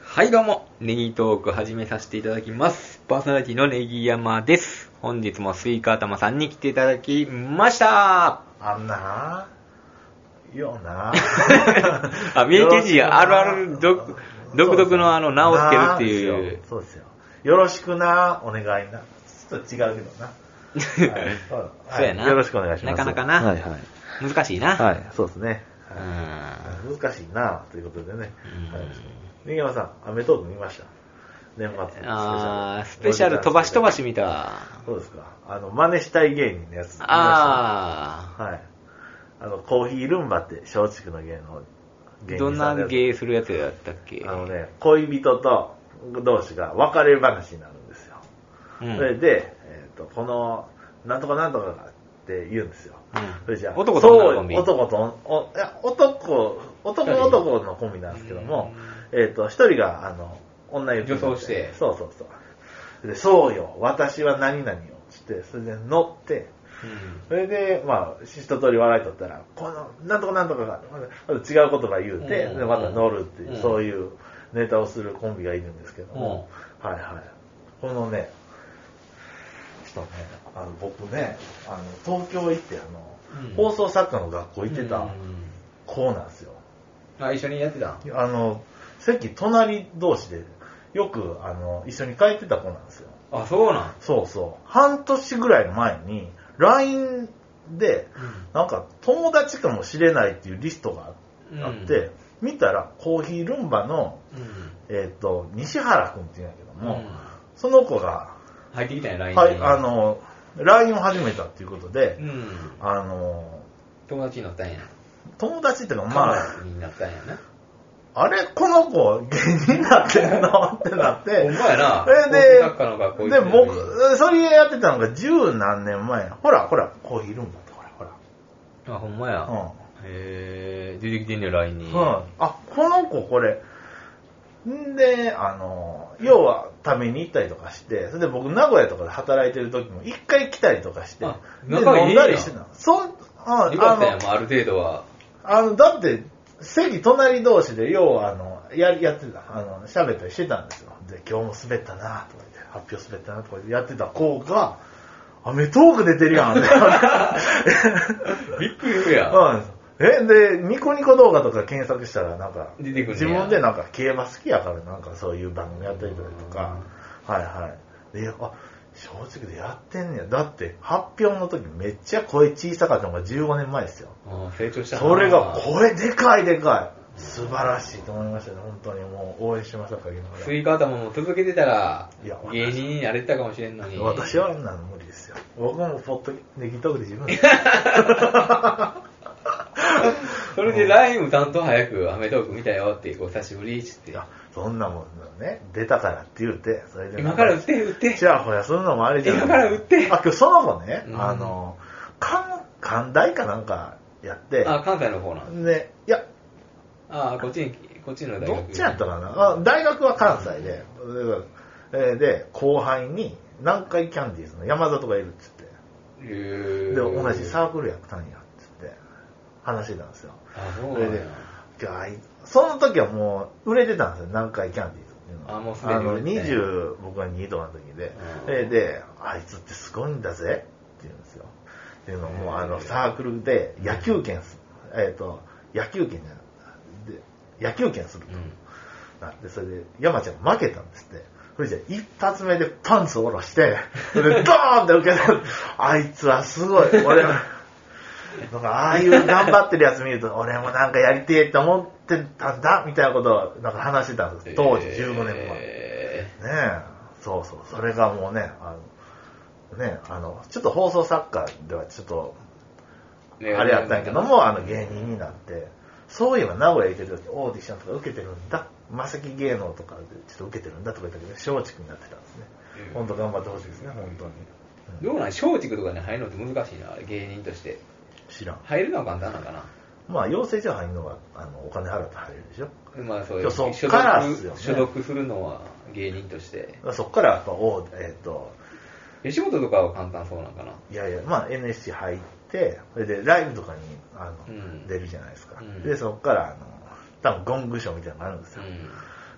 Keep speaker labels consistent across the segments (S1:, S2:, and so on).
S1: はいどうも、ネギトーク始めさせていただきます。パーソナリティのネギ山です。本日もスイカ頭さんに来ていただきました。
S2: あんなよな
S1: あ、三重県人あるある独特の名をつけるっていう。
S2: そうですよ。よろしくな、お願いな。ちょっと違うけどな。
S1: そうやな。
S2: よろしくお願いします。
S1: なかなかな。
S2: はいはい。
S1: 難しいな。
S2: はい、そうですね。
S1: 難
S2: しいな、ということでね。ネギ山さん、アメトーク見ました？年末
S1: スペシャル飛ばし見た。
S2: そうですか。真似したい芸人のやつ見ました。はい。コーヒールンバって松竹の芸の芸人さん。
S1: どんな芸するやつやったっけ？
S2: 恋人と同士が別れ話になるんですよ。それで、この、なんとかなんとかって言うんですよ。それじゃあ、
S1: 男と女のコンビ。
S2: 男のコンビなんですけども、一人が、女優
S1: 女装して。
S2: そう。で、そうよ、私は何々よ、つって、それで乗って、それで、まあ、一通り笑いとったら、この、なんとかなんとかが、また違う言葉言うて、で、また乗るっていう、そういうネタをするコンビがいるんですけども、はいはい。このね、僕ね、東京行って、放送作家の学校行ってた子なんですよ。
S1: あ、一緒にやってた？
S2: 席隣同士で、よく、一緒に帰ってた子なんですよ。
S1: あ、そうなん？
S2: そうそう。半年ぐらい前に、LINE で、なんか、友達かもしれないっていうリストがあって、見たら、コーヒールンバの、西原くんって言うんやけども、その子が、
S1: 入ってきたんや、LINE に。
S2: はい、LINE を始めたっていうことで、
S1: 友達になったんや。
S2: 友達っていうか、まあ、
S1: になったんやな。
S2: あれこの子、芸人になってんのってなって。
S1: ほんまやな。
S2: で、僕、それやってたのが十何年前。ほら、コーヒールンバってほら。
S1: あ、ほんまや。へぇー、出てきてんねん、LINE に。
S2: あ、この子これ。んで、要は、ために行ったりとかして、それで僕、名古屋とかで働いてる時も、一回来たりとかして、で、飲んだりしてた。
S1: よかったやん、ある程度は。
S2: だって、席隣同士で、要は、やってた、喋ったりしてたんですよ。で、今日も滑ったなとか言って、発表滑ったなとかやってた子が、アメトーク出てるやん。びっ
S1: くりするやん。
S2: で、ニコニコ動画とか検索したら、なんか、
S1: 出てくる
S2: 自分でなんか競馬好きやから、なんかそういう番組やったりとか、はいはい。で、松竹でやってんねや。だって、発表の時めっちゃ声小さかったのが15年前ですよ。
S1: 成長したな。
S2: それが声でかい。素晴らしいと思いましたね。本当にもう応援しましたから、今。
S1: スイカ頭も続けてたら、芸人になれたかもしれんのに。
S2: 私はあんなの無理ですよ。僕もネギトークで自分で。
S1: それで LINE も担当早くアメトーク見たよって、お久しぶりって言って。
S2: そんなもんね、出たからって言うて、それで。
S1: 今から売って。
S2: じゃあほら、そんなのもあれじゃん。
S1: 今から売って。
S2: 今日その子ね、関大かなんかやって。
S1: あ、関西の方なん
S2: ね、いや。
S1: こっちの大学。
S2: どっちやったかな。大学は関西で、で、後輩に南海キャンディーズの山里がいるっつって。で、同じサークルやったんやっつって話してたんですよ。それで、その時はもう売れてたんですよ、南海キャンディーズっていうのは。
S1: もうすでに
S2: 20、僕が2度の時で。で、あいつってすごいんだぜって言うんですよ。っていうのも、サークルで野球券すると。なって、それで山ちゃんが負けたんですって。それじゃ一発目でパンツを下ろして、それでドーンって受けた。あいつはすごい。俺は、なんかああいう頑張ってるやつ見ると、俺もなんかやりてえって思ってたんだ、みたいなことをなんか話してたんです。当時15年前。ねえ。そう。それがもうね、ちょっと放送作家ではちょっと、あれやったんやけども、芸人になって、そういえば名古屋行ってる時オーディションとか受けてるんだ。マセキ芸能とかでちょっと受けてるんだとか言ったけど、松竹になってたんですね。本当頑張ってほしいですね、本当に。
S1: どうなん？松竹とかに入るのって難しいな、芸人として。
S2: 知らん。
S1: 入るのは簡単なのかな。
S2: まあ、養成所入るのは、お金払って入れるでしょ。
S1: まあ、そういう。
S2: そっからですよね。
S1: 所属するのは芸人として。
S2: そっからやっぱ、
S1: 吉本とかは簡単そうなんかな。
S2: いや、まあ NSC 入って、それでライブとかに出るじゃないですか。で、そっから、多分ゴングショーみたいなのがあるんですよ。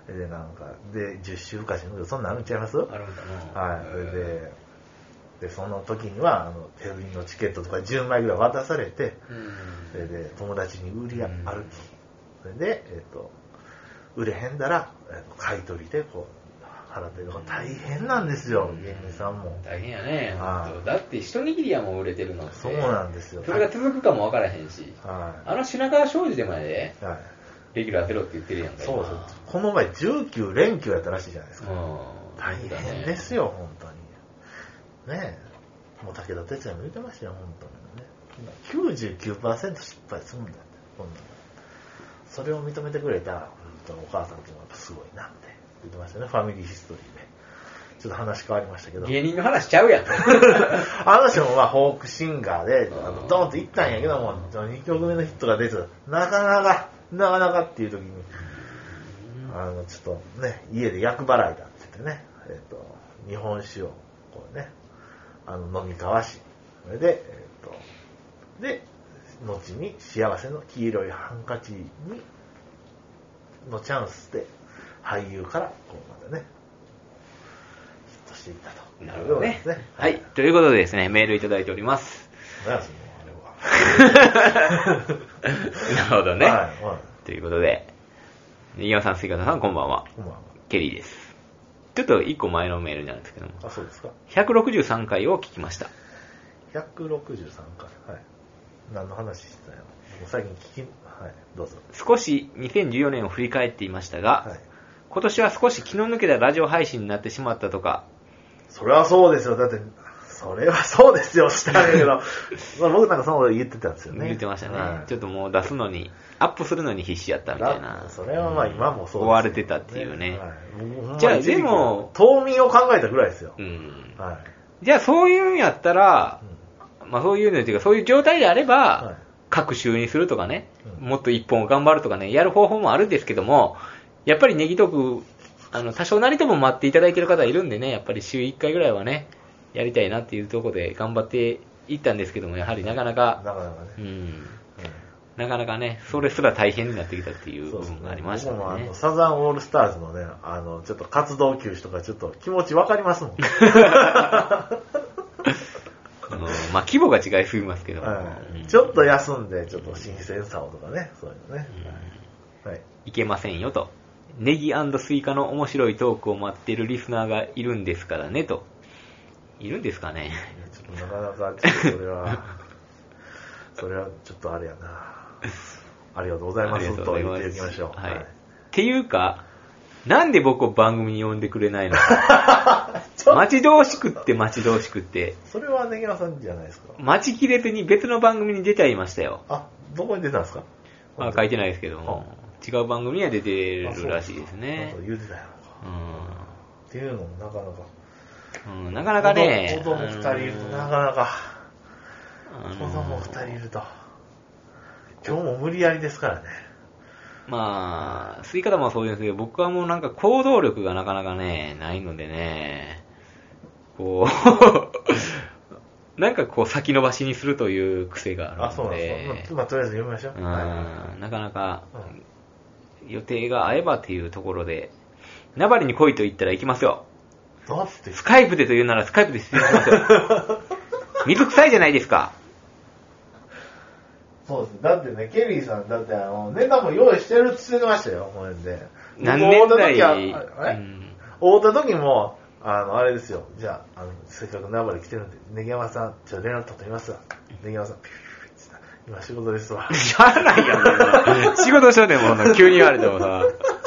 S2: で、なんか、で、10週かしのそんなんあるんちゃいます？
S1: あるんだな。
S2: はい。で、その時には、テレビのチケットとか10枚ぐらい渡されて、で、友達に売り歩き。それで、売れへんだら、買い取りで、こう、払ってるのが大変なんですよ、芸人さんも。
S1: 大変やね。だって一握りやもん売れてるのって。
S2: そうなんですよ。
S1: それが続くかもわからへんし。品川庄司でもやで、レギュラーゼロって言ってるやんか。
S2: そうそう。この前19連休やったらしいじゃないですか。大変ですよ、本当に。ねえ。もう武田鉄矢も言ってましたよ、本当にね。99% 失敗するんだって、こんなの。それを認めてくれた、本当お母さんっていうのはすごいなって言ってましたね、ファミリーヒストリーで。ちょっと話変わりましたけど。
S1: 芸人の話ちゃうやん。
S2: あの人もまあフォークシンガーで、ドーンって行ったんやけども、2曲目のヒットが出てなかなかっていう時に、ちょっとね、家で厄払いだって言ってね、日本酒をこうね、飲み交わし、それで、で、後に幸せの黄色いハンカチのチャンスで、俳優からこうまたね、ヒットしていったと。
S1: なるほどね。はい。ということでですね、メールいただいております。
S2: 何やそのあれは。
S1: なるほどね。ということで、新山さん、杉方さん、こんばんは。
S2: こんばんは。
S1: ケリーです。ちょっと一個前のメールなんですけども。
S2: あ、そうですか。
S1: 163回を聞きました。
S2: 163回。はい。何の話してたんやろ。最近はい、どうぞ。
S1: 少し2014年を振り返っていましたが、今年は少し気の抜けたラジオ配信になってしまったとか。
S2: それはそうですよ。だって、それはそうですよ、したんやけど、僕なんかそのこと言ってたんですよね。
S1: 言ってましたね。ちょっともう出すのに、アップするのに必死やったみたいな。
S2: それはまあ今もそうです、
S1: 追われてたっていうね。
S2: じゃあでも、冬眠を考えたぐらいですよ。
S1: じゃあそういうんやったら、まあそういうのっていうか、そういう状態であれば、各週にするとかね、もっと一本頑張るとかね、やる方法もあるんですけども、やっぱりネギトーク、多少なりとも待っていただいている方いるんでね、やっぱり週1回ぐらいはね、やりたいなっていうところで頑張っていったんですけども、やはりなかなかね、それすら大変になってきたっていう部分がありましたね。
S2: 僕もサザンオールスターズのね、ちょっと活動休止とかちょっと気持ちわかりますもん。
S1: まあ規模が違いすぎますけども、
S2: ちょっと休んで、ちょっと新鮮さをとかね、そういうのね。
S1: いけませんよと。ネギ&スイカの面白いトークを待っているリスナーがいるんですからねと。いるんですかね。
S2: ちょっとなかなか、ちょっとそれはちょっとあれやな。ありがとうございますと言っていきましょう。
S1: っていうか、なんで僕を番組に呼んでくれないの待ち遠しくって。
S2: それはネギワさんじゃないですか。
S1: 待ちきれずに別の番組に出ちゃいましたよ。
S2: あ、どこに出たんですか？
S1: 書いてないですけども、違う番組には出てるらしいですね。
S2: 言うてたやろか。っていうのもなかなか。
S1: なかなかね。
S2: 子供2人いるとなかなか。子供2人いると。今日も無理やりですからね。
S1: まあ、吸い方もそうですけど、僕はもうなんか行動力がなかなかね、ないのでね、こう、なんかこう先延ばしにするという癖があるので。
S2: そうなんですか。まあ、とりあえず読みましょう。
S1: なかなか、予定が合えばっていうところで、名張に来いと言ったら行きますよ。
S2: だって。
S1: スカイプでと言うならスカイプで失礼しますよ。水臭いじゃないですか。
S2: そうです。だってね、ケリーさん、だってネタも用意してるって言ってましたよ、これで。
S1: 何年代
S2: 会った時も、あれですよ。じゃあ、せっかく名張来てるんで、ネギ山さん、ちょっと連絡取ってみますわ。ネギ山さん、ピューって今仕事ですわ。
S1: しゃあないやん。仕事しとんねんもん、急に言われてもさ。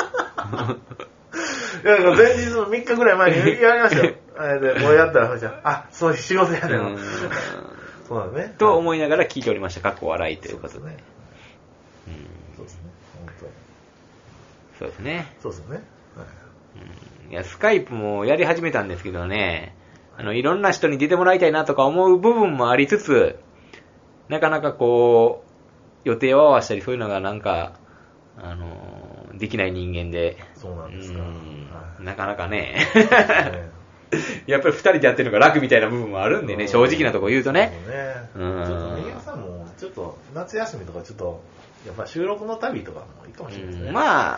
S2: いや、前日の3日ぐらい前に言われましたよ。これやったら、じゃあ、そういう仕事やねん。そうだね。
S1: と思いながら聞いておりました。かっこ笑いということで。
S2: そうですね。本当に。
S1: そうですね。
S2: そうですね。
S1: いや、スカイプもやり始めたんですけどね、いろんな人に出てもらいたいなとか思う部分もありつつ、なかなかこう、予定を合わせたりそういうのがなんか、できない人間で。
S2: そうなんですか。
S1: なかなかね。やっぱり二人でやってるのが楽みたいな部分もあるんでね、正直なところ言うとね。
S2: ちょっと、ネギ屋さんも、ちょっと、夏休みとかちょっと、やっぱ収録の旅とかもいいかもしれないですね。
S1: まあ、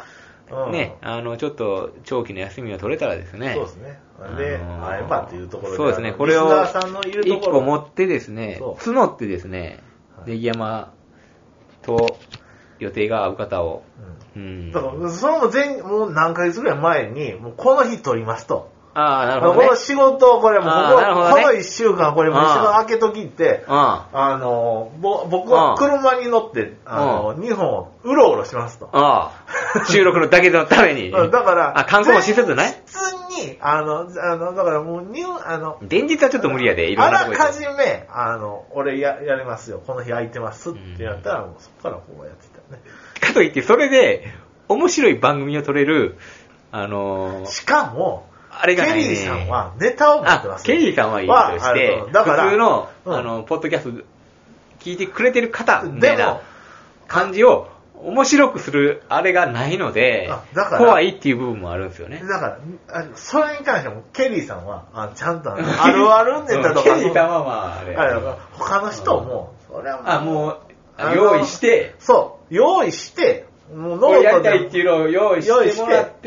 S1: ね、ちょっと長期の休みを取れたらですね。
S2: そうですね。で、会えばというところで。
S1: そうですね、これを1個持
S2: っ
S1: ってですね、募ってですね、ネギ山と予定が合う方を。
S2: だから、それもう何ヶ月ぐらい前に、もうこの日取りますと。
S1: ああ、なるほど、ね。
S2: この仕事をこれもう、この1週間これも一緒に開けときって、僕は車に乗って、日本をうろうろしますと。
S1: 収録のだけのために。
S2: だから、
S1: 観光もしつつね。
S2: 普通に、だからもう、
S1: 前日はちょっと無理やで、いろんなとこ
S2: あらかじめ、俺やりますよ、この日空いてますってやったら、もうそこからこうやってたよね。
S1: かといって、それで、面白い番組を撮れる、
S2: しかも、
S1: あれがないね。
S2: ケリーさんはネタを持ってます。
S1: ケリーさんはいいとして、普通の、ポッドキャスト聞いてくれてる方みたいな感じを面白くするあれがないので、怖いっていう部分もあるんですよね。
S2: だから、それに関しても、ケリーさんは、ちゃんとあるあるネタとか、
S1: ケリーさんはまあ、あれ。
S2: 他の人も、それは
S1: もう、用意して、
S2: そう、用意して、もう
S1: ノートでやりたいっていうのを用意してもらって、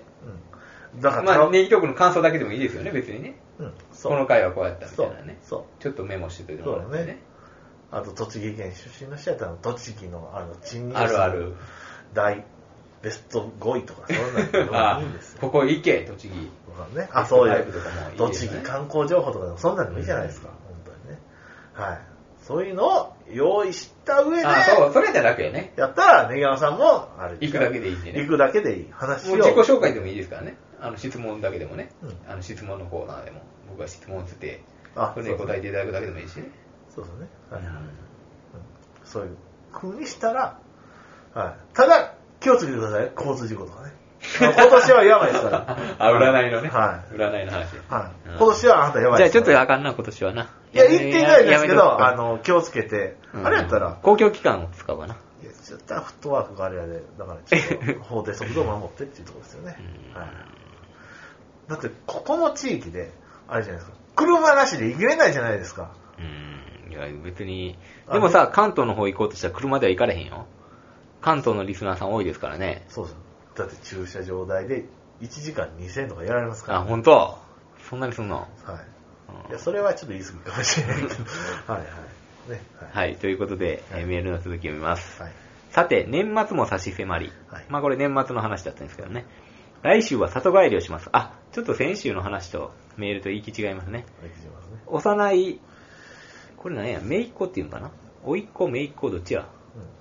S2: だから
S1: まあ、ネギトークの感想だけでもいいですよね、別にね。この回はこうやったみたいなね。ちょっとメモしてといてもらってね。
S2: あと、栃木県出身の人やったら、栃木の、チンニ
S1: あるある。
S2: 大ベスト5位とか、そういうのがいいんですよ。
S1: ここ行け、栃木。
S2: ね。そういう、栃木観光情報とかでも、そんなのもいいじゃないですか、本当にね。はい。そういうのを用意した上で、
S1: それじゃ楽やね。
S2: やったら、ネギ山さんも、
S1: 行くだけでいいしね。
S2: 行くだけでいい話を。
S1: 自己紹介でもいいですからね。質問だけでもね。質問のコーナーでも、僕が質問をして、それに答えていただくだけでもいいしね。
S2: そうですね。そういう風にしたら、ただ、気をつけてください。交通事故とかね。今年はやばいですから。
S1: 占いのね。占いの話。
S2: 今年はあなたやばいです。
S1: じゃあちょっとあかんな、今年はな。
S2: いや、言ってないですけど、気をつけて、あれやったら。
S1: 公共機関を使うかな。
S2: いや、絶対フットワークがあれやで、だからちょっと法定速度を守ってっていうところですよね。だって、ここの地域で、あれじゃないですか。車なしで行けれないじゃないですか。
S1: いや、別に。でもさ、関東の方行こうとしたら車では行かれへんよ。関東のリスナーさん多いですからね。
S2: そうです。だって駐車場代で1時間2000円とかやられますから、
S1: ね。本当？そんなにすんの？
S2: はい。いや、それはちょっと言い過ぎかもしれないけど。
S1: はい。ということで、メールの続きを見ます。さて、年末も差し迫り。まあこれ年末の話だったんですけどね。来週は里帰りをします。ちょっと先週の話とメールと言い違いますね。幼い、これ何や、姪っ子っていうのかな？甥っ子、姪っ子どっちや？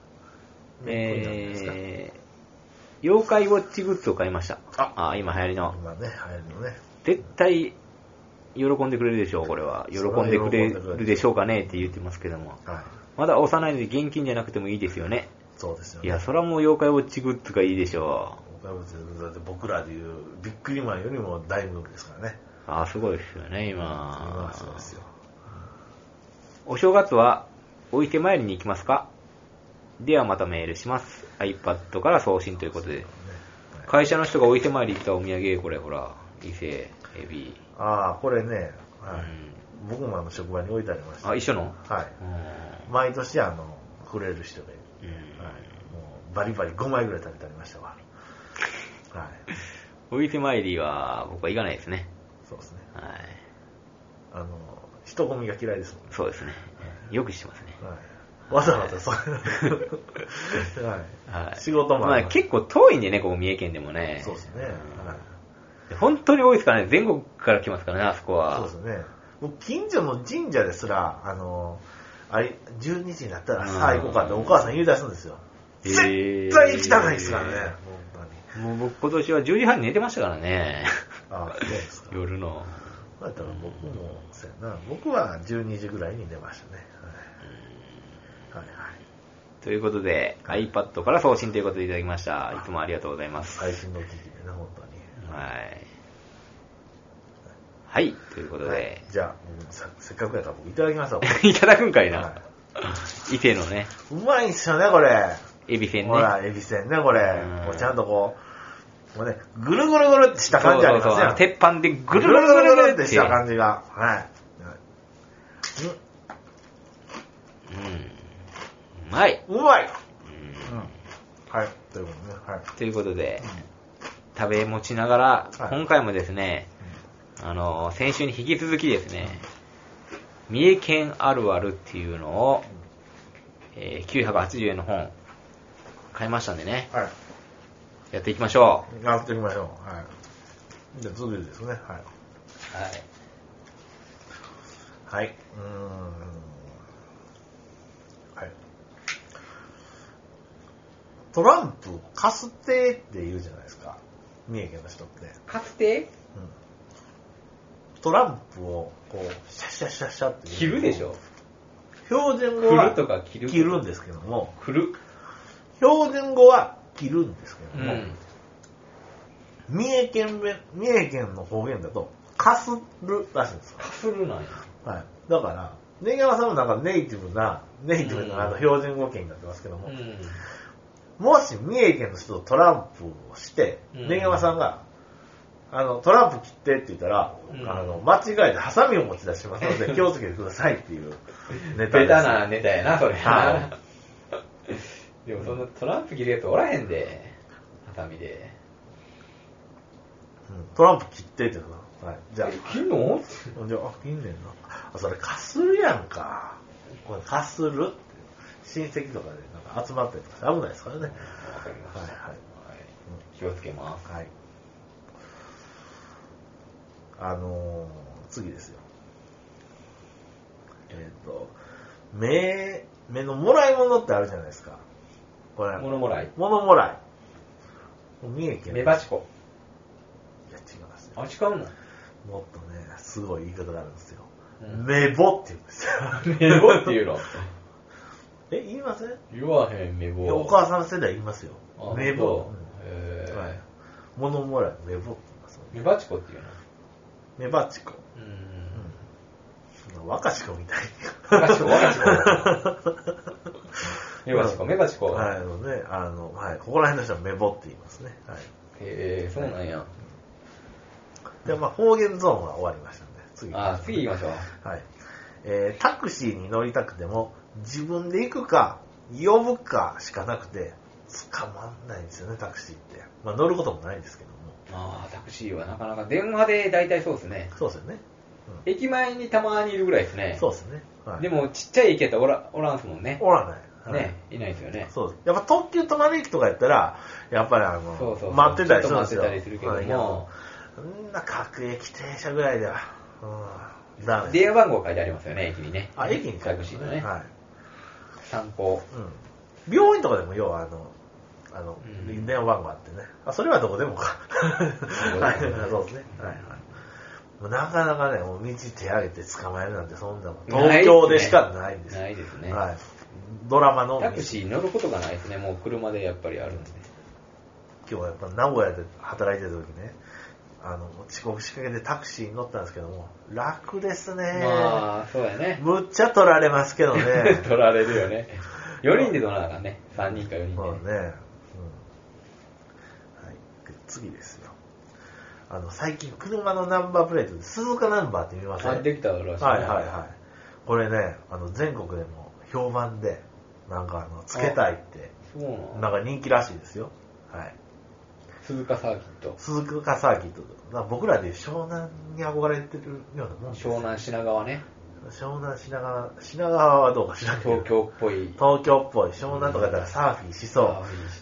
S1: 妖怪ウォッチグッズを買いました。今流行りの。
S2: 今ね、流行りのね。
S1: 絶対、喜んでくれるでしょう、これは。喜んでくれるでしょうかねって言ってますけども。まだ幼いので現金じゃなくてもいいですよね。
S2: そうですよね。
S1: いや、それはもう妖怪ウォッチグッズがいいでしょ
S2: う。妖怪ウォッチグッズだって僕らでいうビックリマンよりも大人気ですからね。
S1: すごいですよね、今。
S2: 今そうですよ。
S1: お正月は、お伊勢参りに行きますか？ではまたメールします。iPad から送信ということで。会社の人がお伊勢参り行ったお土産、これほら、伊勢、エビ。
S2: これね、僕も職場に置いてありました。
S1: 一緒の？
S2: はい。毎年くれる人で、もうバリバリ5枚ぐらい食べてありましたわ。
S1: お伊勢参りは僕は行かないですね。
S2: そうですね。人混みが嫌いですもんね。
S1: そうですね。よくしてますね。
S2: わざわざそう。仕事も
S1: 結構遠いんでね、ここ三重県でもね。
S2: そうですね。
S1: 本当に多いですからね、全国から来ますからね、あそこは。
S2: そうですね。もう近所の神社ですら、12時になったらさあ行こうかってお母さん言い出すんですよ。絶対行きたないですからね、
S1: もう僕今年は10時半に寝てましたからね。
S2: そうですか。
S1: 夜の。
S2: だったら僕も、僕は12時ぐらいに寝ましたね。
S1: ということで、iPad から送信ということでいただきました。いつもありがとうございます。
S2: 配信の機器でね、本当に。
S1: はい、ということで。
S2: じゃあ、せっかくやから僕いただきますわ。
S1: いただくんかいな。伊勢のね。
S2: うまいんすよね、これ。
S1: エビせんね。
S2: ほら、エビせんね、これ。ちゃんともうね、ぐるぐるぐるってした感じありますね。
S1: 鉄板でぐるぐるぐるぐる
S2: ってした感じが。
S1: うまい。
S2: はい。 ということね。はい。
S1: ということで、食べ持ちながら、
S2: はい
S1: 今回もですね、先週に引き続きですね、三重県あるあるっていうのを、980円の本、買いましたんでね、
S2: はい。
S1: やっていきましょ
S2: やっていきましょう。はい。じゃあ、続いてですね。はい。
S1: う。はい。
S2: はい。はい。トランプ、カステって言うじゃないですか。三重県の人って。
S1: かつて、
S2: トランプを、こう、シャッシャッシャッシャッって。
S1: 切るでしょ。
S2: 標準語は
S1: 振るとか切る
S2: 切るんですけども、
S1: 振る。
S2: 標準語は切るんですけども、
S1: うん。
S2: 三重県の方言だと、かするらしいんですよ。
S1: かするなんや。
S2: はい。だから、根山さんもなんかネイティブな標準語圏になってますけども、もし三重県の人とトランプをして、根山さんが、トランプ切ってって言ったら、間違えてハサミを持ち出しますので気をつけてくださいっていうネタです。
S1: ベタなネタやな、それ。
S2: は
S1: でもそんなトランプ切るやつおらへんで、ハサミで。
S2: トランプ切ってって言うの。はい。じゃあ、
S1: 切んの
S2: じゃあ、切んねんな。あ、それかするやんか。これかするって親戚とかでなんか集まったりとかして危ないですからね。
S1: わかりました。
S2: はいはい。
S1: 気をつけます。
S2: はい。次ですよ。目のもらい物ってあるじゃないですか。これ。
S1: 物もらい。
S2: 物もらい。三重県。
S1: メバチコ。
S2: いや、違いますよ。
S1: あ、違うの
S2: もっとね、すごい言い方があるんですよ。
S1: うん、
S2: メボって言うんですよ。
S1: メボって言うの
S2: 言いません？
S1: 言わへん、メボ。
S2: お母さん世代言いますよ。メボ。
S1: はい。
S2: 物もらい、メボって言います。
S1: メバチコって言うの
S2: メバチコ。若チコみたい
S1: に。若チコ。メバチコ、メバチコ。
S2: はい、はい、ここら辺の人はメボって言いますね。はい。
S1: そうなんや。
S2: で、方言ゾーンは終わりましたんで、
S1: 次行きましょ
S2: う。はい。タクシーに乗りたくても、自分で行くか、呼ぶかしかなくて、捕まんないんですよね、タクシーって。乗ることもないんですけども。
S1: タクシーはなかなか電話で大体そうですね。
S2: そうですよね。
S1: 駅前にたまにいるぐらいですね。
S2: そうですね。
S1: はい、でも、ちっちゃい駅やったらおらんすもんね。
S2: おらない。
S1: ね、いないですよね。
S2: そうです。やっぱ特急止まり駅とかやったら、やっぱり待ってたりするんですよ。
S1: 待ってたりするけども。
S2: そんな各駅停車ぐらいでは、ダメ。
S1: 電話番号書いてありますよね、駅にね。
S2: 駅に
S1: タクシーのね。
S2: はい。
S1: 参考。
S2: 病院とかでも要は電話番号あってね。それはどこでもか。はい、そうですね。はいはい。なかなかね、もう道手上げて捕まえるなんてそんなもん。東京でしかないんです。
S1: ないですね。
S2: はい。ドラマの。
S1: タクシー乗ることがないですね。もう車でやっぱりあるんで。
S2: 今日はやっぱ名古屋で働いてる時ね、遅刻しかけてタクシーに乗ったんですけども、楽ですね。
S1: そうやね。
S2: むっちゃ取られますけどね。
S1: 取られるよね。4人で乗らなあかんね。3人か4人で。
S2: そうね。はい。次ですよ。最近車のナンバープレートで鈴鹿ナンバーって見ません？
S1: できたらしい。
S2: はいはいはい。これね、全国でも評判で、なんかつけたいって、なんか人気らしいですよ。はい。
S1: 鈴鹿サーキット。
S2: 鈴鹿サーキット。僕らで湘南に憧れてるようなもんですよ。
S1: 湘南品川ね。
S2: 湘南品川はどうか知らんけど。
S1: 東京っぽい。
S2: 東京っぽい。湘南とかやったらサーフィンしそう。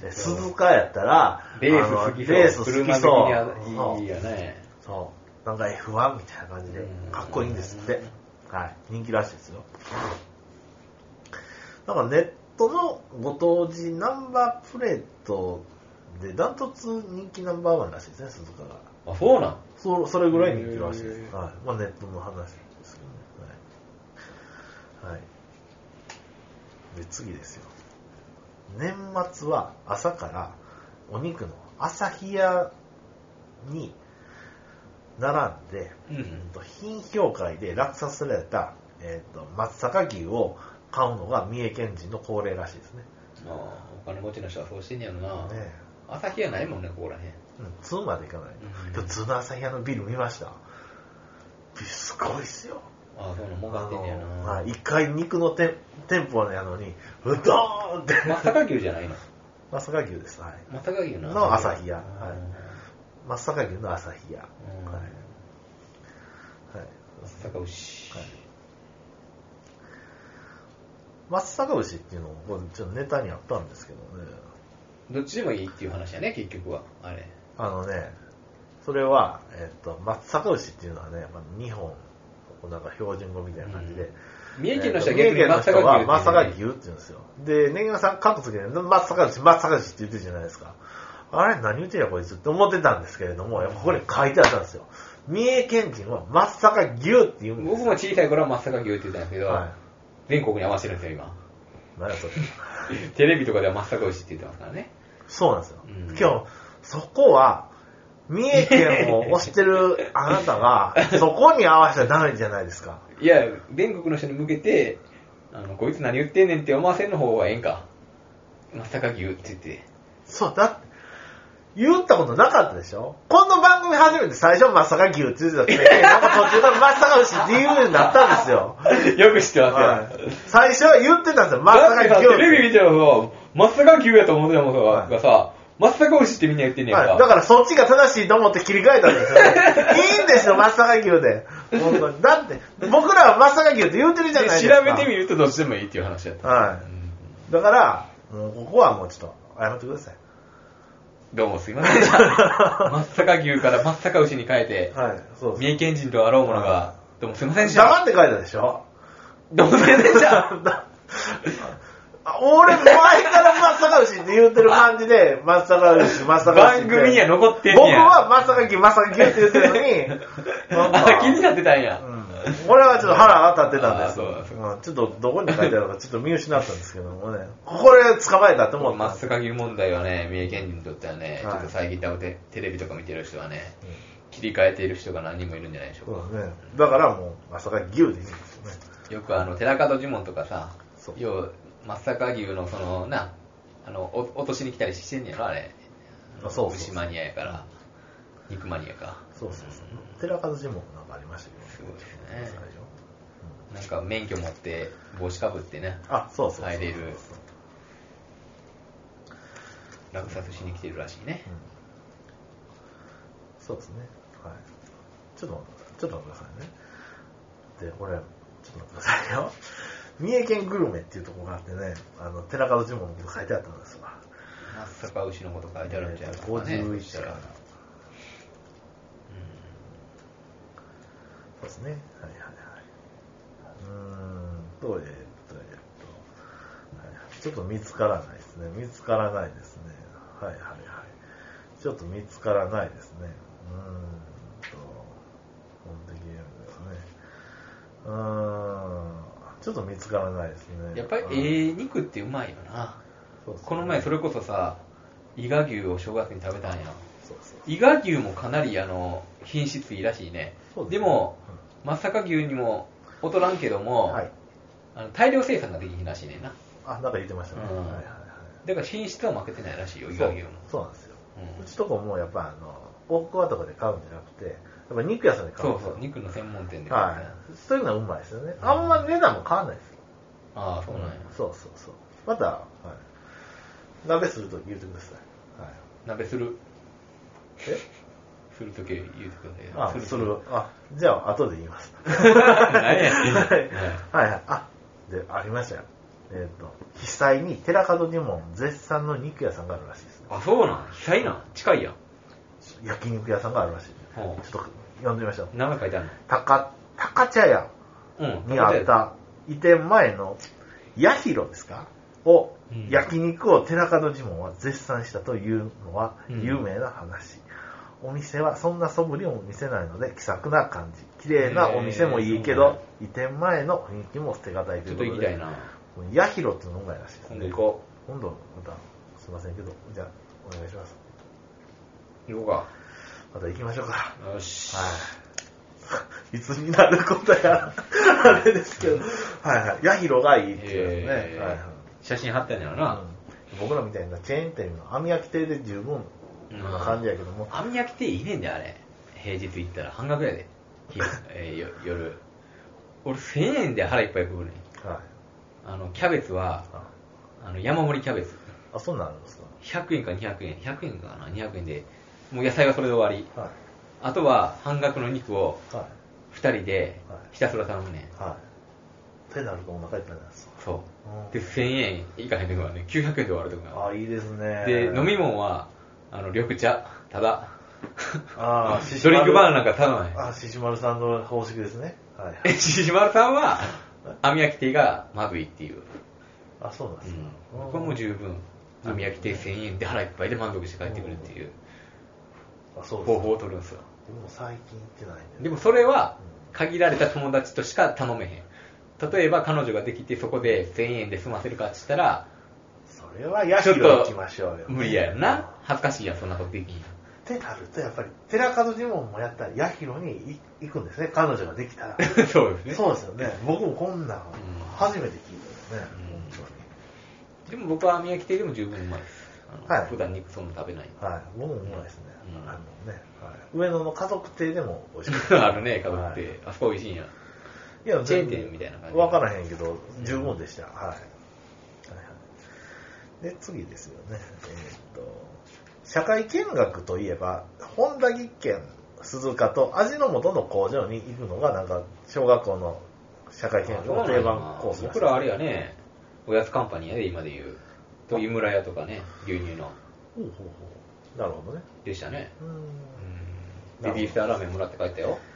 S2: 鈴鹿やったら、
S1: レース好きそう。車的にはいいよね。
S2: そう。なんか F1 みたいな感じで、かっこいいんですって。はい。人気らしいですよ。なんかネットのご当地ナンバープレートでダントツ人気ナンバー1らしいですね、鈴鹿が。
S1: あ、そうなん？
S2: それぐらい人気らしいです。はい。ネットの話ですけどね。はい。はい。で、次ですよ。年末は朝からお肉の朝日屋に並んで、品評会で落札された、松阪牛を買うのが三重県人の恒例らしいですね。
S1: お金持ちの人はそうしてんねやろな。
S2: ね、
S1: 朝日屋ないもんね、ここらへん。
S2: 通まで行かない。今日通の朝日屋のビル見ました。すごいっすよ。
S1: そういうの儲かってんねやな。
S2: 一回肉の店舗やのに、うどーんって。
S1: 松阪牛じゃないの？
S2: 松阪牛です。はい。
S1: 松阪牛
S2: の朝日屋。はい。松阪牛の朝日屋。はい。
S1: はい。松阪牛。はい。
S2: 松阪牛っていうのもちょっとネタにあったんですけどね。
S1: どっちでもいいっていう話やね、結局は。あれ。
S2: それは、松阪牛っていうのはね、日本、なんか標準語みたいな感じで、
S1: 三重県の人は
S2: 逆に松阪牛は
S1: 松
S2: 阪牛って言うんですよ。で、ネギさん、関東で松阪牛って言ってるじゃないですか。あれ何言ってんやこいつって思ってたんですけれども、やっぱここに書いてあったんですよ。三重県人は松阪牛って言うんですよ。
S1: 僕も小さい頃は松阪牛って言ってたんですけど、はい、全国に合わせてるんですよ、今。
S2: 何やそれ。
S1: テレビとかでは松阪牛って言ってますからね。
S2: そうなんですよ。今日、そこは、三重県を推してるあなたが、そこに合わせたらダメじゃないですか。
S1: いや、全国の人に向けて、こいつ何言ってんねんって思わせるの方がええんか。松阪牛って言って。
S2: そう、だって、言ったことなかったでしょ。この番組初めて最初松阪牛って言ってたって、なんか途中から松阪牛って言うようになったんですよ。
S1: よく知ってますよ。はい、
S2: 最初は言ってたんですよ、松阪牛。
S1: テレビ見てると、松阪牛やと思ってたもんがさ、松阪牛ってみんな言ってんねやんか、
S2: はい。だからそっちが正しいと思って切り替えたんですよ、ね。いいんですよ、松阪牛で。本当に。だって、僕らは松阪牛って言ってるじゃないですか。
S1: 調べてみるとどっちでもいいっていう話だった。
S2: はい。だから、もうここはもうちょっと謝ってください。
S1: どうもすいませんでした。松阪牛から松阪牛に変えて、はい、そう三重県人とあろうものが、はい、どうもすいませんでした。
S2: 黙って書いたでしょ。
S1: どうもすいませんでした。
S2: 俺、前から松阪牛って言ってる感じで、松阪牛。
S1: 番組には残ってんね
S2: や。僕は松阪牛って言ってるのに、
S1: 気になってたんや。
S2: 俺はちょっと腹が立ってたんですよ。ちょっとどこに書いてあるのかちょっと見失ったんですけどもね。これ捕まえたと思った。
S1: 松阪牛問題はね、三重県人にとってはね、ちょっと最近テレビとか見てる人はね、切り替えている人が何人もいるんじゃないでしょうか。
S2: そうですね。だからもう、松阪牛でいいんですよね。
S1: よく寺門呪文とかさ、要は松阪牛のそのな、落としに来たりしてんねやろ、あれ。
S2: そう。
S1: 牛マニアやから、肉マニアか。
S2: そう。寺門呪文なんかありましたけど。
S1: すごいですね。なんか免許持って帽子かぶってね、
S2: そう
S1: 入れる。落札しに来てるらしいね。
S2: そうですね。はい。ちょっと待ってくださいね。で、これ、ちょっと待ってくださいよ。三重県グルメっていうところがあってね、寺門呪文のこと書いてあったんですわ。
S1: 松阪牛のこと書いてあるんじゃないですかね。
S2: 51から。そうですね。はい。ちょっと見つからないですね。はい。ちょっと見つからないですね。本的ゲームですね。ちょっと見つからないですね。
S1: やっぱり肉ってうまいよな。この前それこそさ、伊賀牛を正月に食べたんや。伊賀牛もかなり品質いいらしいね。でも、松阪牛にも劣らんけども、はい、大量生産ができひんらしいねんな。
S2: なんか言ってましたね。
S1: だから品質は負けてないらしいよ、伊賀牛も。
S2: そうなんですよ。うちとこもやっぱ大桑とかで買うんじゃなくて、やっぱ肉屋さんで買うんですよ。
S1: そう、肉の専門店で
S2: 買う、はい。そういうのはうまいですよね。あんま値段も変わんないですよ。
S1: ああ、そうなんや。
S2: そう。また、はい、鍋するとき言ってください。はい、
S1: 鍋する。するとき言ってください。
S2: する。じゃあ、後で言います。
S1: 何や
S2: はい。で、ありましたよ。被災に寺門にも絶賛の肉屋さんがあるらしいです、ね。
S1: そうなん被災なん近いやん。
S2: 焼肉屋さんがあるらしい、ね。ちょっと読んでみましょう。
S1: 名前書いてあるの
S2: 高茶屋にあった移転前の八広ですか焼肉を寺門呪文は絶賛したというのは有名な話。お店はそんな素振りも見せないので気さくな感じ。綺麗なお店もいいけど、移転前の雰囲気も捨てがたいということで。
S1: ちょっと行きたいな。
S2: 八広っていうのがうまいらしいですね。
S1: 今度行こ
S2: う。今度またすいませんけど、じゃあお願いします。
S1: 行こうか。
S2: また行きましょうか。
S1: よし。
S2: はい。いつになることやあれですけど、八広がいいっていうね。
S1: 写真貼ってんやろな。
S2: 僕らみたいなチェーン店の網焼き亭で十分な感じやけども。
S1: 網焼き亭いいねんであれ。平日行ったら半額やで。夜。俺1000円で腹いっぱい食うねん。キャベツは、山盛りキャベツ。
S2: あ、そんなんあるんですか。
S1: 100円か200円、100円かな、200円で、もう野菜はそれで終わり。
S2: はい。
S1: あとは半額の肉を
S2: はい。
S1: 2人でひたすら頼むね。
S2: はい。手なるとお腹いっぱいなんです。
S1: そう。で、1000円以下へんとこはね、900円で終わるとこが。
S2: あ、いいですね。
S1: で、飲み物は、緑茶、ただ。
S2: ああ、
S1: ドリンクバーなんか頼まない。
S2: あ、獅子丸さんの方式ですね。はい。
S1: 獅子丸さんは、網焼き亭がまずいっていう。
S2: あ、そうなんですか。
S1: 僕はもう十分、網焼き亭1000円で腹いっぱいで満足して帰ってくるっていう方法を取るんですよ。
S2: でも最近行ってないん
S1: でもそれは、限られた友達としか頼めへん。例えば彼女ができてそこで1000円で済ませるかって言ったら、
S2: それはヤヒロ行きましょうよ、ね。
S1: 無理やよな。恥ずかしいやん、そんなことできん。
S2: ってなると、やっぱり、寺門呪文もやったら、ヤヒロに行くんですね、彼女ができたら。
S1: そうですね。
S2: そうですよね。僕もこんなん、初めて聞いたよね、本
S1: 当に。でも僕は網焼き亭でも十分うまいです。
S2: はい。
S1: 普段肉そんな食べない。
S2: はい。僕もうまいですね。はい。上野の家族亭でも美味しい。
S1: あるね、家族亭。あそこ美味しいんや。
S2: いや、
S1: チェーン店みたいな感じ。
S2: わからへんけど、十分でした。はい。で、次ですよね。社会見学といえば、本田技研鈴鹿と味の素の工場に行くのが、なんか、小学校の社会見学の定番コースです。
S1: 僕らあれやね、おやつカンパニーやで、今で言う。と、湯村屋とかね、牛乳の。
S2: ほうほうほう。なるほどね。
S1: でしたね。ベビースターラーメンもらって帰ったよ。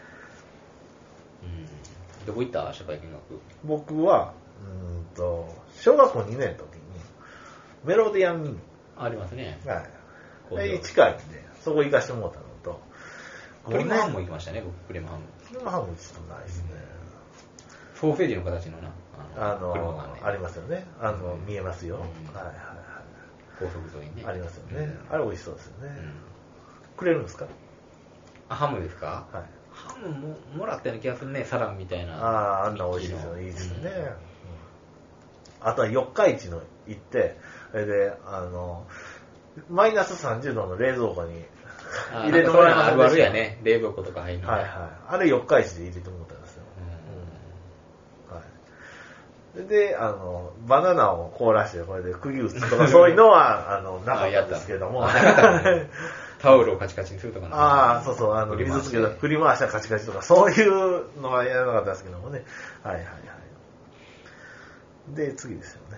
S1: どこ行った社会見学。
S2: 僕は、小学校2年の時に、メロディアンミニ。
S1: ありますね。
S2: はい。近いんで、そこ行かしてもらったのと、
S1: クリームハムも行きましたね、僕、クリームハム。
S2: クリームハムちょっとないですね。
S1: ソーセージの形のな、
S2: ありますよね。見えますよ。はいはいはい。
S1: 高速沿いにね。
S2: ありますよね。あれ美味しそうですよね。くれるんですか？
S1: ハムですか？はい。ハムもらったような気がするね、サラミみたいな。
S2: あんな美味しいですよね。いいですよね。あとは四日市の行って、それで、マイナス30度の冷蔵庫に入れてもらいました。
S1: あるやね、冷蔵庫とか入るの。
S2: はいはい。あれ四日市で入れてもらったんですよ。はい。で、バナナを凍らして、これで釘打つとか、そういうのは、なかったんですけども。
S1: タオルをカチカチにするとか
S2: な。そうそう、水つけた振り回したらカチカチとか、そういうのはやらなかったですけどもね。はいはいはい。で、次ですよね。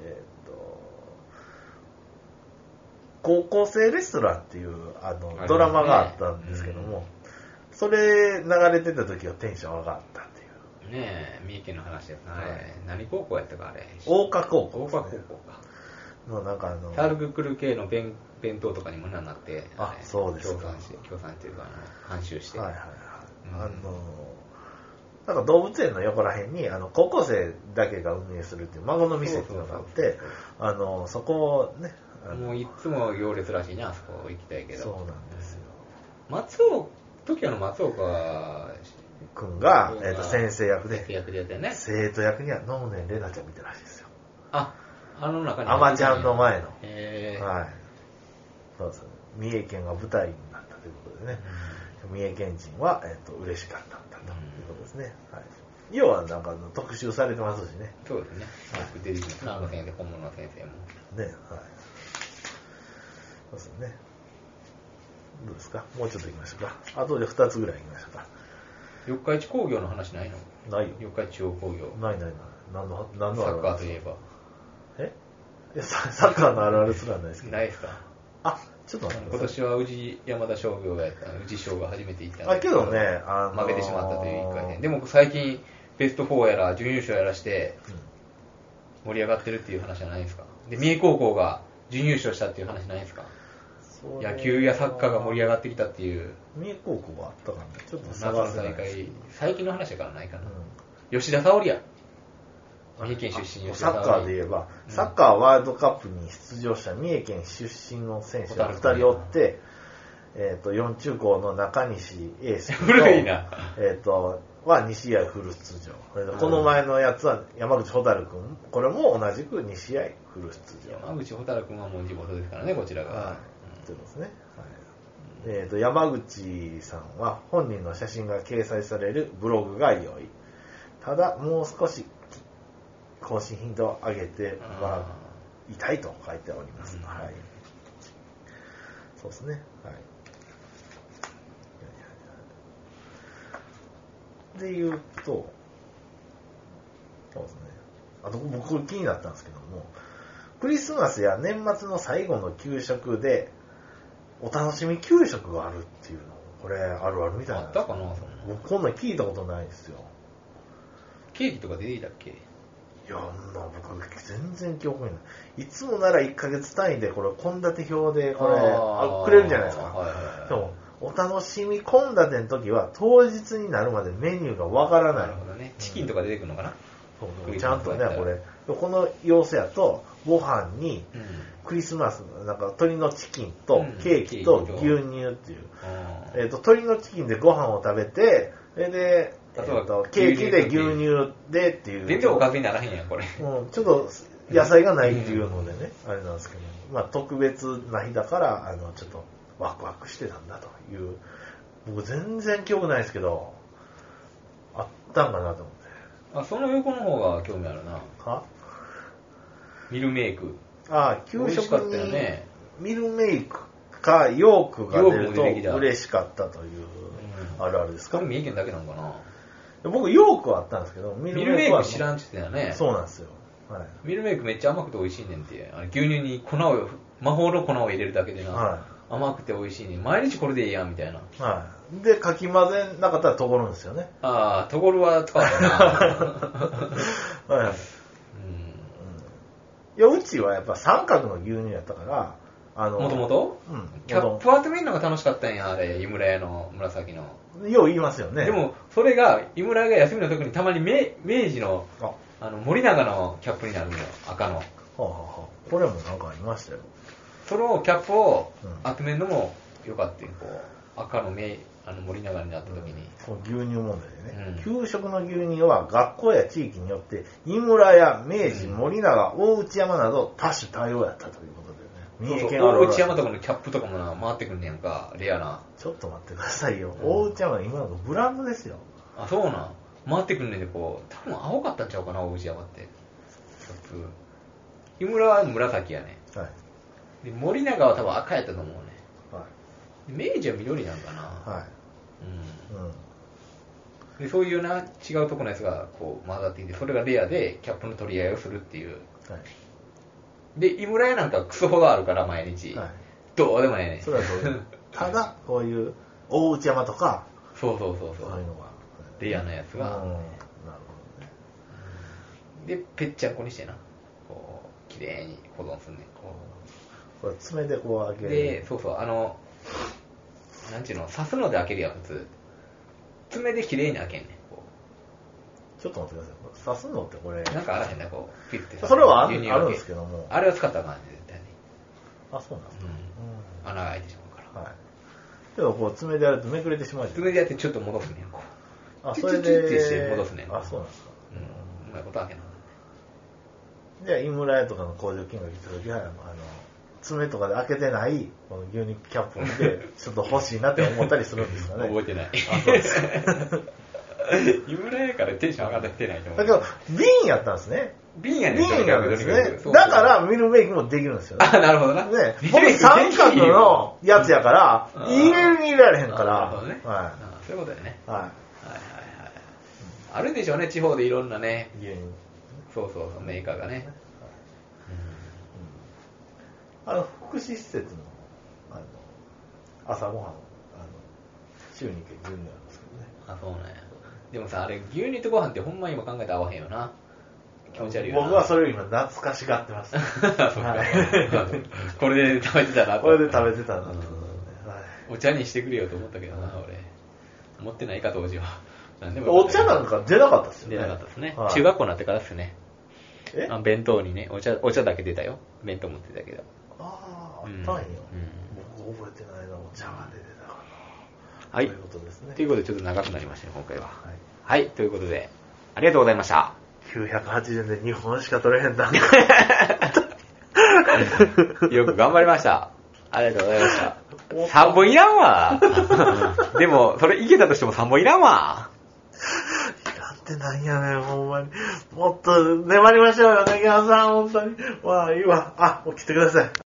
S2: 高校生レストランっていうドラマがあったんですけども、それ流れてた時はテンション上がったっていう。
S1: ねえ、三重県の話ですね。何高校やったかあれ。
S2: 大岡高校。
S1: 大岡高校か。
S2: のなんか
S1: サルグクル系の弁当とかにもなって、
S2: そうです
S1: か。協賛っていうか、監修して。
S2: はいはいはい。なんか動物園の横らへんに高校生だけが運営するっていう孫の店っていうのがあって、そこをね、
S1: もういつも行列らしいね、あそこ行きたいけど。
S2: そうなんです
S1: よ。TOKIO の松岡
S2: 君が、先生役で、
S1: やったよね。
S2: 生徒役には能年玲奈ちゃん見たらしいですよ。
S1: 中に
S2: アマちゃんの前の。
S1: はい。
S2: そうですね。三重県が舞台になったということでね、三重県人は、嬉しかったんだということですね。はい。要はなんか特集されてますしね。
S1: そうですね。出てきますね、先生、本物の先生も。
S2: ね、はい。そうですね。どうですか？もうちょっと行きましょうか。あとで2つぐらい行きましょうか。
S1: 四日市工業の話ないの？
S2: ないよ。
S1: 四日市中央工業。
S2: ない。何の
S1: サッカーといえば。
S2: サッカーのあるあるすらないですけど。
S1: ないですか？
S2: ちょっと待って
S1: 今年は宇治山田商業がやった宇治商が初めて行ったんです
S2: けどね、
S1: 負けてしまったという1回戦。でも最近ベスト4やら準優勝やらして盛り上がってるっていう話じゃないですか。で、三重高校が準優勝したっていう話ないですか？野球やサッカーが盛り上がってきたっていう。
S2: 三重高校はあったかな。ちょっと
S1: 夏の大会、最近の話だからないかな。吉田沙保里や。三重県出身吉田沙保里。
S2: サッカーで言えば、サッカーワールドカップに出場した三重県出身の選手が2人おって、4中高の中西エースと、
S1: 古いな。
S2: は2試合フル出場。この前のやつは山口蛍君、これも同じく2試合フル出場。
S1: 山口蛍君はもう地元ですからね、こちらが。
S2: そうですね。はい。山口さんは本人の写真が掲載されるブログが良い。ただ、もう少し更新頻度を上げては痛いと書いております。はい。そうですね。はい。で言うと、そうですね。あと僕気になったんですけども、クリスマスや年末の最後の給食でお楽しみ給食があるっていうの、これあるあるみたいなんです。
S1: あったかな、そんな。
S2: 僕こんなん聞いたことないんですよ。
S1: ケーキとか出てきたっけ？
S2: いや、僕全然記憶にない。いつもなら1ヶ月単位でこれ献立表でこれくれるじゃないですか。
S1: はいはい、
S2: でもお楽しみ献立の時は当日になるまでメニューがわからない。
S1: なるほどね。チキンとか出てくるのかな、
S2: そうちゃんとね、これこの様子やとご飯にクリスマスなんか鶏のチキンとケーキと牛乳っていう、鶏のチキンでご飯を食べて、でケーキで牛乳でっていう。
S1: 全然おかずにならへんやん、これ。
S2: ちょっと野菜がないっていうのでね、あれなんですけど、まあ特別な日だから、ちょっとワクワクしてたんだという、僕全然記憶ないですけど、あったんかなと思って。
S1: あ、その横の方が興味あるな。
S2: は？
S1: ミルメイク。
S2: あ、給食
S1: かったよ
S2: に
S1: ね。
S2: ミルメイクかヨークが出ると嬉しかったというあるあるですか？
S1: これ三重県だけなのかな。
S2: 僕ヨークはあったんですけど、
S1: ミルメイク知らんって言ってたよね。
S2: そうなんですよ。はい、
S1: ミルメイクめっちゃ甘くて美味しいねんって。牛乳に魔法の粉を入れるだけでな、はい、甘くて美味しいねん。毎日これでいいやんみたいな。はい。
S2: で、かき混ぜなかったらとごるんですよね。
S1: ああ、とごるは使わないな。
S2: はい。いや、うちはやっぱ三角の牛乳やったから、
S1: もともとキャップ集めるのが楽しかったんや、あれ、井村屋の紫の。
S2: よう言いますよね。
S1: でも、それが、井村屋が休みの時にたまに明治の、森永のキャップになるのよ、赤の。
S2: これもなんかありましたよ。
S1: そのキャップを集めるのもよかったよ、こう、赤の森永になった時に。
S2: 牛乳問題でね、給食の牛乳は学校や地域によって、井村屋、明治、森永、大内山など多種多様やったということで。
S1: 大内山とかのキャップとかもな、回ってくんねやんか、レアな。
S2: ちょっと待ってくださいよ。大内山は今のブランドですよ。
S1: あ、そうなん。回ってくんねんで、こう、多分青かったんちゃうかな、大内山って。キャップ。井村は紫やね。はい。で、森永は多分赤やったと思うね。はい。明治は緑なんかな。はい。で、そういうような違うとこのやつがこう混ざっていて、それがレアでキャップの取り合いをするっていう。はい。で、井村屋なんかクソほどあるから、毎日。はい、どうでもええねん。
S2: それはそうただ、こういう、大内山とか、
S1: そういうのが。レアなやつが。なるほどね。で、ぺっちゃんこにしてな。こう、綺麗に保存すんねん。
S2: これ爪でこう開ける。
S1: で、そうそう、なんちゅうの、刺すので開けるやん、普通。爪で綺麗に開けんねん。
S2: ちょっと待ってください。刺すのってこれ。
S1: なんかあらへんね、こう、ピッて。
S2: それはあるんですけども。
S1: あれを使ったらあかんね、絶対に。
S2: あ、そうなんですか。
S1: 穴が開いてしまうから。
S2: はい。けど、こう、爪でやるとめくれてしまうじゃん。
S1: 爪でやってちょっと戻すねん、こう。
S2: あ、それで。
S1: チュッして戻すねん。
S2: あ、そうなんですか。
S1: うまいこと開けな。
S2: じゃあ、井村屋とかの工場見学行った時は、爪とかで開けてない、この牛肉キャップを見て、ちょっと欲しいなって思ったりするんですかね。
S1: 覚えてない。あ、そうですか。井村屋からテンション上がってないと思う。
S2: だけど、瓶やったんですね。
S1: 瓶やねん。
S2: 瓶なんですね。だから、ミルメイクもできるんですよね。
S1: あ、なるほどな。
S2: ね、僕三角のやつやから、入れるに入れられへんから。
S1: なるほどね。はい。そういうことだよね。はい。はいはいはい。あるんでしょうね、地方でいろんなね。そうそう、メーカーがね。
S2: 福祉施設の、朝ごはん、週に1回牛乳あるんですけどね。
S1: あ、そうね。でもさ、あれ、牛乳とご飯ってほんま今考えたら合わへんよな。気持ち悪いよな。
S2: 僕はそれよりも懐かしがってます。
S1: これで食べてたな
S2: これで食べてたな。
S1: お茶にしてくれよと思ったけどな、俺。思ってないか、当時は。
S2: お茶なんか出なかったですよね。
S1: 出なかったですね。中学校になってからですね。弁当にね、お茶だけ出たよ。弁当持ってたけど。
S2: あったんよ。僕覚えてないな、お茶が出てたかな。
S1: はい。ということですね。ということで、ちょっと長くなりましたね、今回は。はい。ということで、ありがとうございました。
S2: 980円で2本しか取れへんだ。
S1: よく頑張りました。ありがとうございました。3本いらんわ。でも、それいけたとしても3本いらんわ。
S2: いらんってなんやねん、ほんまに。もっと粘りましょうよ、ネギワさん、ほんとに。まあ、いいわ。あ、もう来てください。